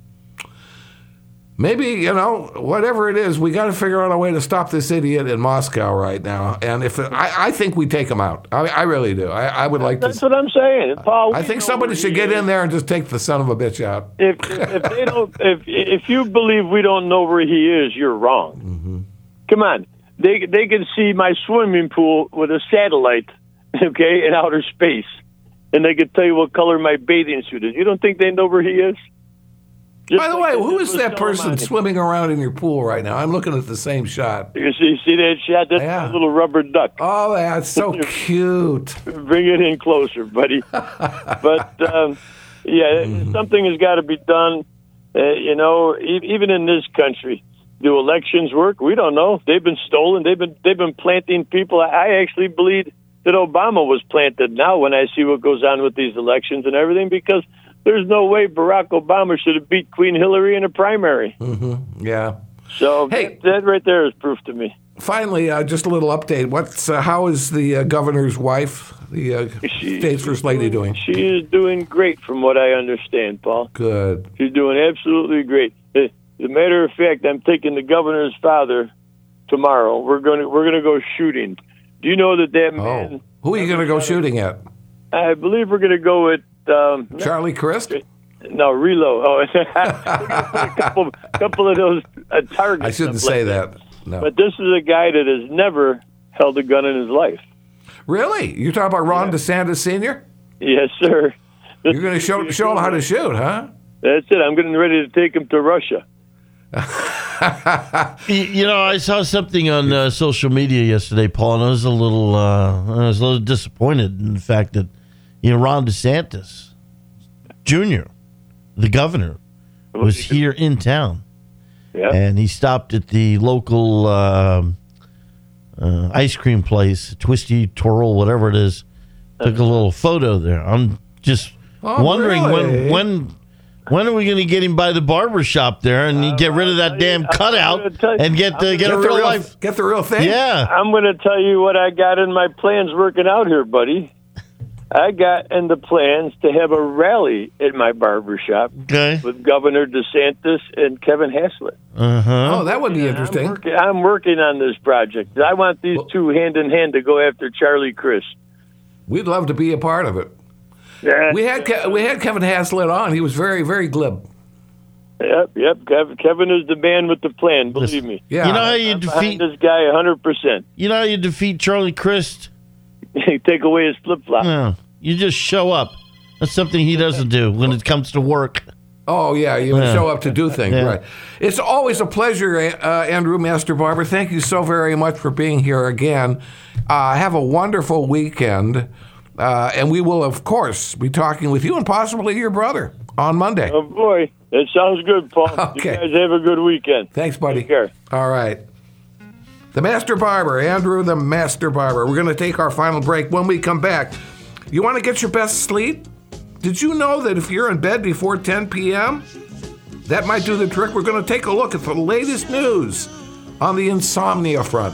Speaker 2: Maybe, whatever it is, we got to figure out a way to stop this idiot in Moscow right now. And I think we take him out. I really do. I would like
Speaker 9: That's
Speaker 2: to.
Speaker 9: what I'm saying, Paul.
Speaker 2: I think somebody should get in there and just take the son of a bitch out.
Speaker 9: If they don't, if you believe we don't know where he is, you're wrong.
Speaker 2: Mm-hmm.
Speaker 9: Come on, they can see my swimming pool with a satellite, okay, in outer space, and they can tell you what color my bathing suit is. You don't think they know where he is? Just
Speaker 2: By the
Speaker 9: like
Speaker 2: way, who is
Speaker 9: with
Speaker 2: that person
Speaker 9: Soleimani.
Speaker 2: swimming around in your pool right now? I'm looking at the same shot.
Speaker 9: You see that shot? That's
Speaker 2: Yeah.
Speaker 9: my little rubber duck.
Speaker 2: Oh, that's so cute.
Speaker 9: Bring it in closer, buddy. But something has got to be done. Even in this country, do elections work? We don't know. They've been stolen. They've been planting people. I actually believe that Obama was planted. Now, when I see what goes on with these elections and everything, because there's no way Barack Obama should have beat Queen Hillary in a primary.
Speaker 2: Mm-hmm. Yeah.
Speaker 9: So
Speaker 2: Hey.
Speaker 9: that right there is proof to me.
Speaker 2: Finally, just a little update. How is the governor's wife, the state's first lady, doing?
Speaker 9: She is doing great, from what I understand, Paul.
Speaker 2: Good.
Speaker 9: She's doing absolutely great. As a matter of fact, I'm taking the governor's father tomorrow. We're going to go shooting. Do you know that man?
Speaker 2: Oh, who are you going to go shooting at?
Speaker 9: I believe we're going to go with
Speaker 2: Charlie Crist?
Speaker 9: No, Relo. Oh, a couple of those targets.
Speaker 2: I shouldn't say that. No.
Speaker 9: But this is a guy that has never held a gun in his life.
Speaker 2: Really? You're talking about Ron DeSantis Sr.?
Speaker 9: Yes, sir.
Speaker 2: You're going to show him how to shoot, huh?
Speaker 9: That's it. I'm getting ready to take him to Russia.
Speaker 3: I saw something on social media yesterday, Paul, and I was a little disappointed in the fact that Ron DeSantis Jr., the governor, was here in town.
Speaker 9: Yeah.
Speaker 3: And he stopped at the local ice cream place, Twisty Twirl, whatever it is. Took a little photo there. I'm just wondering
Speaker 2: really?
Speaker 3: when are we going to get him by the barber shop there and you get rid of that damn cutout and get a real life?
Speaker 2: Get the real thing?
Speaker 3: Yeah.
Speaker 9: I'm going to tell you what I got in my plans working out here, buddy. I got in the plans to have a rally at my barbershop with Governor DeSantis and Kevin Haslett.
Speaker 2: Oh, that would be interesting.
Speaker 9: I'm working on this project. I want these two hand in hand to go after Charlie Crist.
Speaker 2: We'd love to be a part of it.
Speaker 9: Yeah.
Speaker 2: We had Kevin Haslett on. He was very, very glib.
Speaker 9: Yep. Kevin is the man with the plan. Believe me.
Speaker 2: Yeah.
Speaker 3: You know how you
Speaker 9: I'm
Speaker 3: defeat
Speaker 9: behind this guy 100%.
Speaker 3: You know how you defeat Charlie Crist?
Speaker 9: Take away his flip flop.
Speaker 3: No, you just show up. That's something he doesn't do when it comes to work.
Speaker 2: Oh, yeah, you show up to do things, right. It's always a pleasure, Andrew Master Barber. Thank you so very much for being here again. Have a wonderful weekend, and we will, of course, be talking with you and possibly your brother on Monday.
Speaker 9: Oh, boy. That sounds good, Paul.
Speaker 2: Okay.
Speaker 9: You guys have a good weekend.
Speaker 2: Thanks, buddy.
Speaker 9: Take care.
Speaker 2: All right. The Master Barber, Andrew the Master Barber. We're going to take our final break. When we come back, you want to get your best sleep? Did you know that if you're in bed before 10 p.m., that might do the trick? We're going to take a look at the latest news on the insomnia front.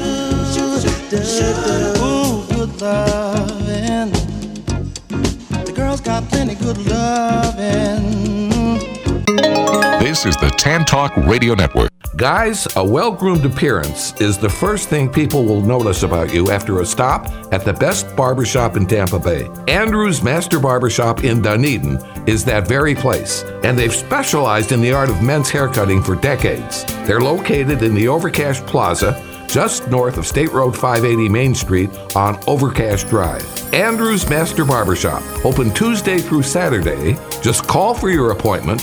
Speaker 10: Ooh, good lovin'. The girls got plenty good lovin'.
Speaker 1: This is the Tan Talk Radio Network.
Speaker 2: Guys, a well-groomed appearance is the first thing people will notice about you after a stop at the best barbershop in Tampa Bay. Andrew's Master Barbershop in Dunedin is that very place, and they've specialized in the art of men's haircutting for decades. They're located in the Overcash Plaza, just north of State Road 580 Main Street on Overcash Drive. Andrew's Master Barbershop, open Tuesday through Saturday. Just call for your appointment,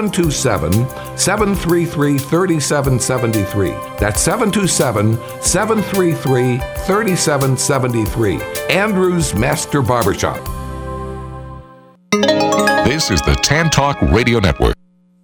Speaker 2: 727-733-3773. That's 727-733-3773. Andrew's Master Barbershop.
Speaker 1: This is the Tan Talk Radio Network.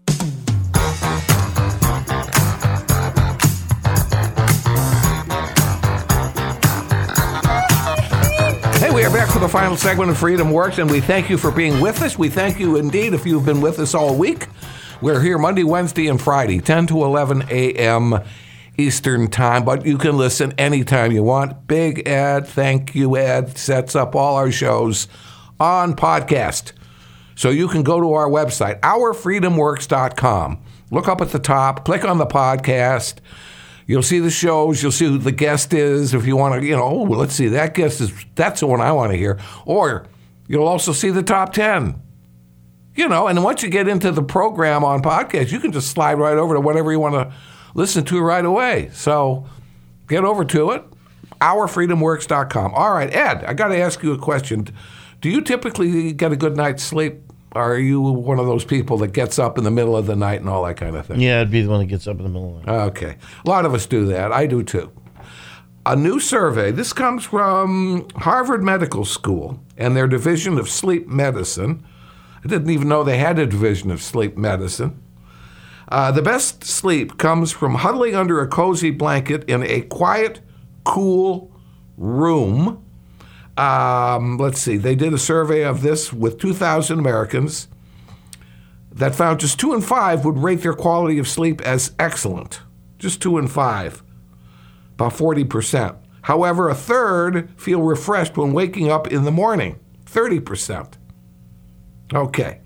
Speaker 2: Hey, we are back for the final segment of Freedom Works, and we thank you for being with us. We thank you indeed if you've been with us all week. We're here Monday, Wednesday, and Friday, 10 to 11 a.m. Eastern Time, but you can listen anytime you want. Big Ed, thank you, Ed, sets up all our shows on podcast. So you can go to our website, ourfreedomworks.com. Look up at the top, click on the podcast. You'll see the shows. You'll see who the guest is. If you want to, let's see, that's the one I want to hear. Or you'll also see the top 10. And once you get into the program on podcast, you can just slide right over to whatever you want to listen to right away. So get over to it, ourfreedomworks.com. All right, Ed, I got to ask you a question. Do you typically get a good night's sleep? Or are you one of those people that gets up in the middle of the night and all that kind of thing?
Speaker 3: Yeah, I'd be the one that gets up in the middle of the night.
Speaker 2: Okay. A lot of us do that. I do too. A new survey, this comes from Harvard Medical School and their division of sleep medicine. I didn't even know they had a division of sleep medicine. The best sleep comes from huddling under a cozy blanket in a quiet, cool room. Let's see. They did a survey of this with 2,000 Americans that found just 2 in 5 would rate their quality of sleep as excellent. Just 2 in 5, about 40%. However, a third feel refreshed when waking up in the morning, 30%. Okay.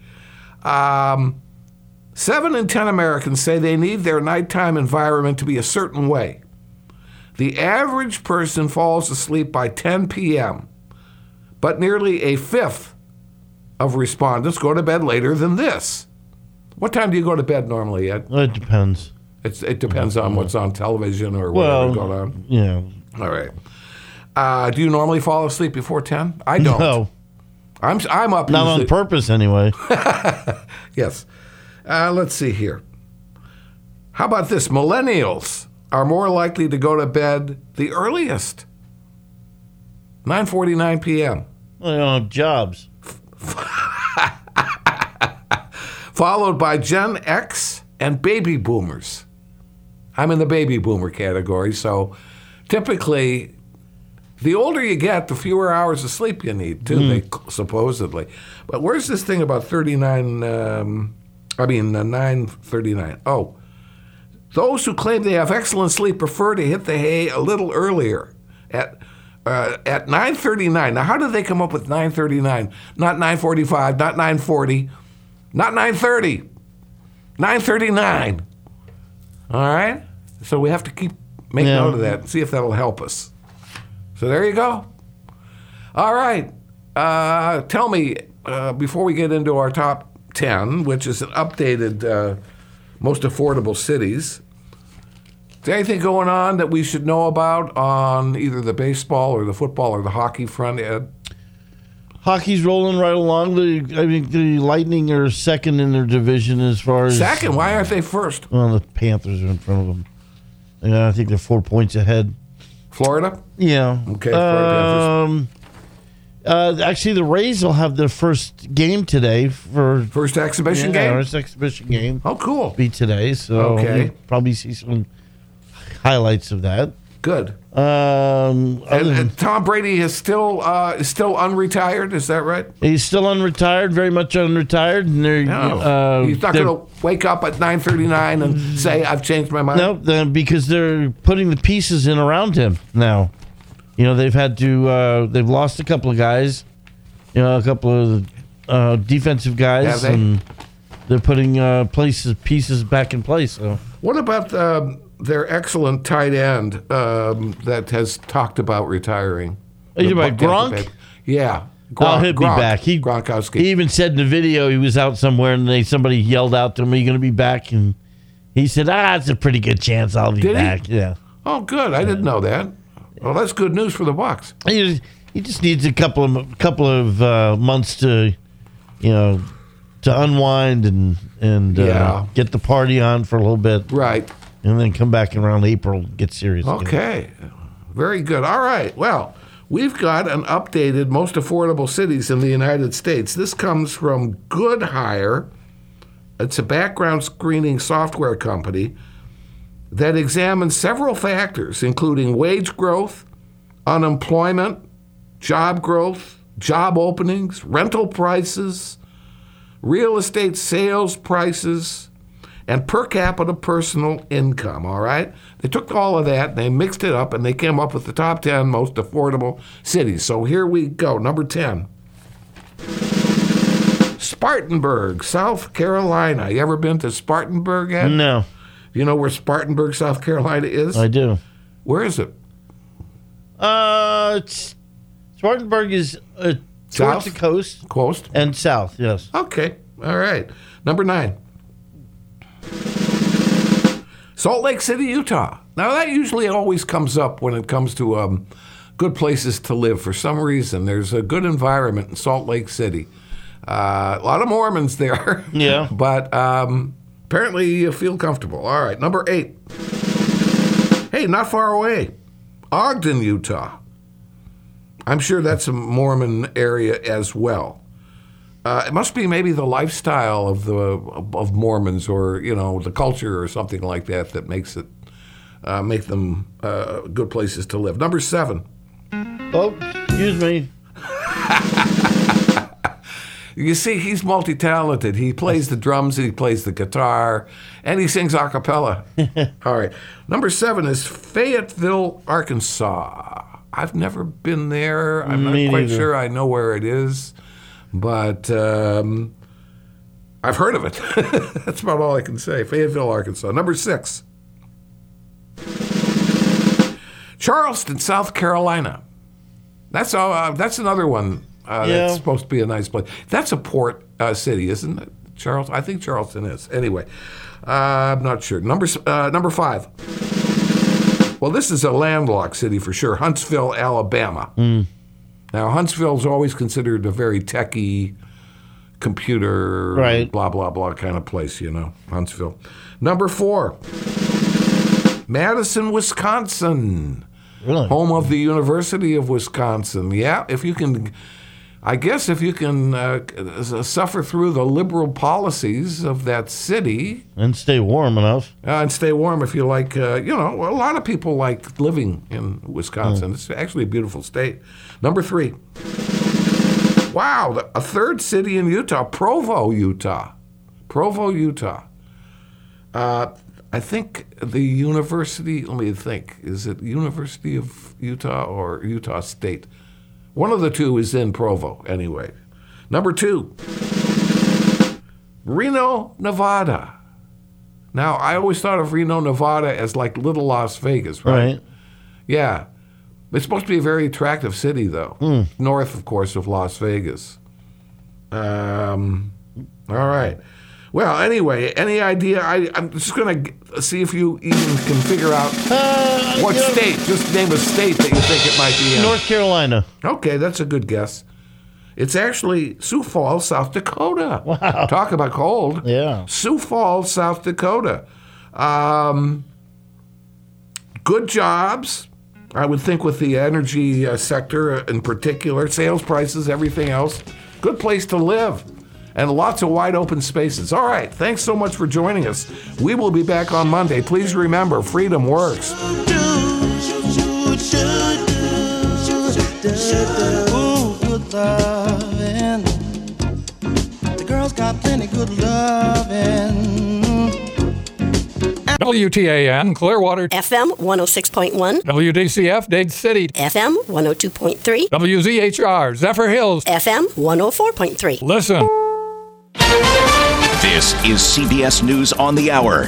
Speaker 2: 7 in 10 Americans say they need their nighttime environment to be a certain way. The average person falls asleep by 10 p.m., but nearly a fifth of respondents go to bed later than this. What time do you go to bed normally, Ed?
Speaker 3: It depends.
Speaker 2: It depends on what's on television or whatever's going on.
Speaker 3: Yeah.
Speaker 2: All right. Do you normally fall asleep before 10? I don't.
Speaker 3: No.
Speaker 2: I'm up.
Speaker 3: Not on purpose, anyway.
Speaker 2: Yes. Let's see here. How about this? Millennials are more likely to go to bed the earliest. 9:49 p.m.
Speaker 3: Well, they don't have jobs.
Speaker 2: Followed by Gen X and baby boomers. I'm in the baby boomer category, so typically the older you get, the fewer hours of sleep you need, too, supposedly. But where's this thing about 9:39? Oh, those who claim they have excellent sleep prefer to hit the hay a little earlier at 9:39. Now, how did they come up with 9:39? Not 9:45, not 9:40, not 9:30, 9:39. All right? So we have to make note of that and see if that'll help us. So there you go. All right. Tell me, before we get into our top 10, which is an updated most affordable cities, is there anything going on that we should know about on either the baseball or the football or the hockey front, Ed?
Speaker 3: Hockey's rolling right along. I think the Lightning are second in their division as far as...
Speaker 2: Second? Why aren't they first?
Speaker 3: Well, the Panthers are in front of them. Yeah, I think they're 4 points ahead.
Speaker 2: Florida?
Speaker 3: Yeah.
Speaker 2: Okay.
Speaker 3: Actually, the Rays will have their first game today for...
Speaker 2: First exhibition game?
Speaker 3: First exhibition game.
Speaker 2: Oh, cool.
Speaker 3: Be today, so
Speaker 2: okay.
Speaker 3: You'll probably see some highlights of that.
Speaker 2: Good. And Tom Brady is still unretired. Is that right?
Speaker 3: He's still unretired, very much unretired. And
Speaker 2: he's not going to wake up at 9:39 and say, "I've changed my mind."
Speaker 3: No, because they're putting the pieces in around him now. They've had to. They've lost a couple of guys. A couple of defensive guys, and they're putting pieces back in place. So,
Speaker 2: what about their excellent tight end that has talked about retiring?
Speaker 3: Are you about Gronk?
Speaker 2: Yeah.
Speaker 3: He'll be back.
Speaker 2: Gronkowski.
Speaker 3: He even said in the video he was out somewhere and somebody yelled out to him, "Are you going to be back?" And he said, it's a pretty good chance I'll be back. Yeah.
Speaker 2: Oh, good. I didn't know that. Well, that's good news for the Bucs.
Speaker 3: He just needs a couple of months to, to unwind and get the party on for a little bit.
Speaker 2: Right.
Speaker 3: And then come back around April and get serious.
Speaker 2: Okay. Very good. All right. Well, We've got an updated most affordable cities in the United States. This comes from Good Hire. It's a background screening software company that examines several factors, including wage growth, unemployment, job growth, job openings, rental prices, real estate sales prices, and per capita personal income, all right? They took all of that, and they mixed it up, and they came up with the top 10 most affordable cities. So here we go. Number 10. Spartanburg, South Carolina. You ever been to Spartanburg, Ed?
Speaker 3: No.
Speaker 2: You know where Spartanburg, South Carolina is?
Speaker 3: I do.
Speaker 2: Where is it?
Speaker 3: Spartanburg is towards
Speaker 2: South?
Speaker 3: the coast.
Speaker 2: Coast?
Speaker 3: And south, yes.
Speaker 2: Okay. All right. Number 9. Salt Lake City, Utah. Now, that usually always comes up when it comes to good places to live. For some reason, there's a good environment in Salt Lake City. A lot of Mormons there.
Speaker 3: Yeah.
Speaker 2: But apparently you feel comfortable. All right. Number 8. Hey, not far away. Ogden, Utah. I'm sure that's a Mormon area as well. It must be maybe the lifestyle of Mormons, or the culture or something like that makes it make them good places to live. Number 7.
Speaker 3: Oh, excuse me.
Speaker 2: You see, he's multi-talented. He plays the drums, and he plays the guitar, and he sings a cappella. All right. Number 7 is Fayetteville, Arkansas. I've never been there. I'm not quite sure I know where it is, but I've heard of it. That's about all I can say. Fayetteville, Arkansas. Number 6. Charleston, South Carolina. That's another one. That's supposed to be a nice place. That's a port city, isn't it? I think Charleston is. Anyway, I'm not sure. Number 5. Well, this is a landlocked city for sure. Huntsville, Alabama. Now, Huntsville's always considered a very techie, computer, blah, blah, blah kind of place, Huntsville. Number 4. Madison, Wisconsin.
Speaker 3: Really?
Speaker 2: Home of the University of Wisconsin. Yeah, if you can suffer through the liberal policies of that city.
Speaker 3: And stay warm enough.
Speaker 2: And stay warm if you like, a lot of people like living in Wisconsin. It's actually a beautiful state. Number 3. Wow, a third city in Utah, Provo, Utah. I think the university, let me think, is it University of Utah or Utah State? One of the two is in Provo, anyway. Number 2, Reno, Nevada. Now, I always thought of Reno, Nevada as like little Las Vegas, right? Yeah. It's supposed to be a very attractive city, though. North, of course, of Las Vegas. All right. Well, anyway, any idea? I'm just going to see if you even can figure out what state. Just name a state that you think it might be in.
Speaker 3: North Carolina.
Speaker 2: Okay, that's a good guess. It's actually Sioux Falls, South Dakota.
Speaker 3: Wow.
Speaker 2: Talk about cold.
Speaker 3: Yeah.
Speaker 2: Sioux Falls, South Dakota. Good jobs, I would think, with the energy sector in particular. Sales prices, everything else. Good place to live. And lots of wide open spaces. All right, thanks so much for joining us. We will be back on Monday. Please remember, freedom works.
Speaker 10: Ooh, good lovin'. The girls got plenty good lovin'.
Speaker 11: WTAN, Clearwater.
Speaker 12: FM 106.1.
Speaker 11: WDCF, Dade City.
Speaker 12: FM 102.3.
Speaker 11: WZHR, Zephyr Hills.
Speaker 12: FM 104.3.
Speaker 11: Listen.
Speaker 13: This is CBS News on the Hour,